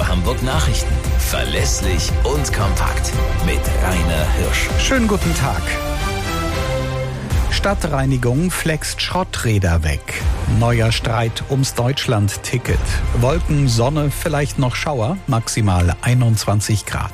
Hamburg Nachrichten. Verlässlich und kompakt. Mit Rainer Hirsch. Schönen guten Tag. Stadtreinigung flext Schrotträder weg. Neuer Streit ums Deutschland-Ticket. Wolken, Sonne, vielleicht noch Schauer. Maximal 21 Grad.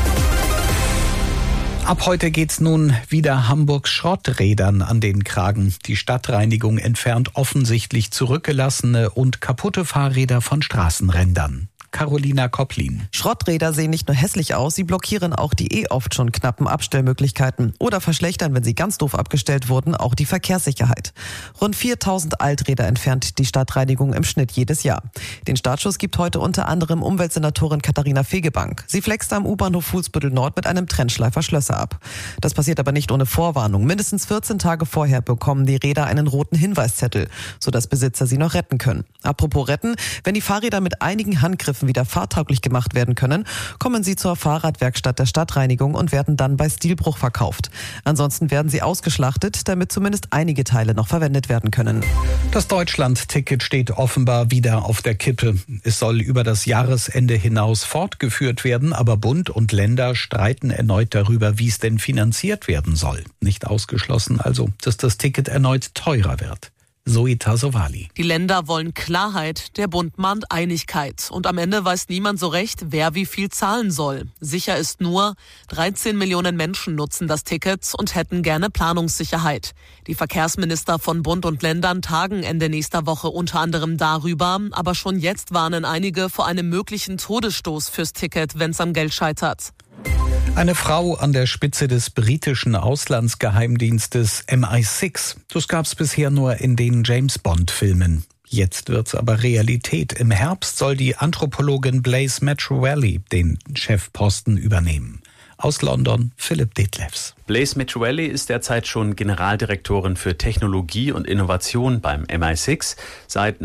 Ab heute geht's nun wieder Hamburgs Schrotträdern an den Kragen. Die Stadtreinigung entfernt offensichtlich zurückgelassene und kaputte Fahrräder von Straßenrändern. Carolina Kopplin. Schrotträder sehen nicht nur hässlich aus, sie blockieren auch die oft schon knappen Abstellmöglichkeiten oder verschlechtern, wenn sie ganz doof abgestellt wurden, auch die Verkehrssicherheit. Rund 4000 Alträder entfernt die Stadtreinigung im Schnitt jedes Jahr. Den Startschuss gibt heute unter anderem Umweltsenatorin Katharina Fegebank. Sie flext am U-Bahnhof Fuhlsbüttel Nord mit einem Trennschleifer Schlösser ab. Das passiert aber nicht ohne Vorwarnung. Mindestens 14 Tage vorher bekommen die Räder einen roten Hinweiszettel, sodass Besitzer sie noch retten können. Apropos retten, wenn die Fahrräder mit einigen Handgriffen wieder fahrtauglich gemacht werden können, kommen sie zur Fahrradwerkstatt der Stadtreinigung und werden dann bei Stilbruch verkauft. Ansonsten werden sie ausgeschlachtet, damit zumindest einige Teile noch verwendet werden können. Das Deutschland-Ticket steht offenbar wieder auf der Kippe. Es soll über das Jahresende hinaus fortgeführt werden, aber Bund und Länder streiten erneut darüber, wie es denn finanziert werden soll. Nicht ausgeschlossen also, dass das Ticket erneut teurer wird. Zoe Tassovali. Die Länder wollen Klarheit, der Bund mahnt Einigkeit. Und am Ende weiß niemand so recht, wer wie viel zahlen soll. Sicher ist nur, 13 Millionen Menschen nutzen das Ticket und hätten gerne Planungssicherheit. Die Verkehrsminister von Bund und Ländern tagen Ende nächster Woche unter anderem darüber. Aber schon jetzt warnen einige vor einem möglichen Todesstoß fürs Ticket, wenn es am Geld scheitert. Eine Frau an der Spitze des britischen Auslandsgeheimdienstes MI6. Das gab's bisher nur in den James-Bond-Filmen. Jetzt wird's aber Realität. Im Herbst soll die Anthropologin Blaise Matroelli den Chefposten übernehmen. Aus London, Philipp Detlefs. Blaise Matroelli ist derzeit schon Generaldirektorin für Technologie und Innovation beim MI6. Seit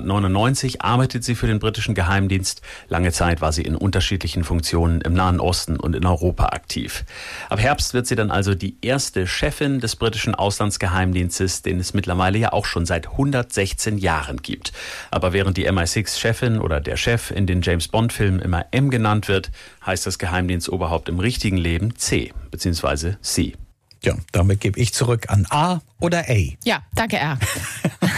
1999 arbeitet sie für den britischen Geheimdienst. Lange Zeit war sie in unterschiedlichen Funktionen im Nahen Osten und in Europa aktiv. Ab Herbst wird sie dann also die erste Chefin des britischen Auslandsgeheimdienstes, den es mittlerweile ja auch schon seit 116 Jahren gibt. Aber während die MI6-Chefin oder der Chef in den James-Bond-Filmen immer M genannt wird, heißt das Geheimdienstoberhaupt im richtigen Leben C bzw. C. Ja, damit gebe ich zurück an A oder A. Ja, danke R.